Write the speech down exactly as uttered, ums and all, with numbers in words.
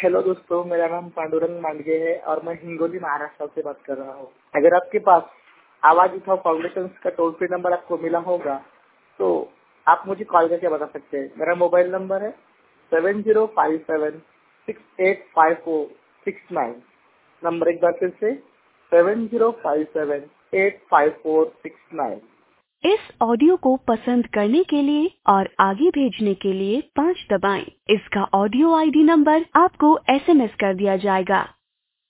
Hello दोस्तों, मेरा नाम पांडुरंग मांडगे है और मैं हिंगोली महाराष्ट्र से बात कर रहा हूँ। अगर आपके पास आवाज उठाओ फाउंडेशन का टोल फ्री नंबर आपको मिला होगा तो आप मुझे कॉल करके बता सकते हैं। मेरा मोबाइल नंबर है seven zero five seven six eight five four six nine. Number एक बार फिर से seven zero five seven eight five four six nine. इस ऑडियो को पसंद करने के लिए और आगे भेजने के लिए पाँच दबाएं। इसका ऑडियो आईडी नंबर आपको एसएमएस कर दिया जाएगा।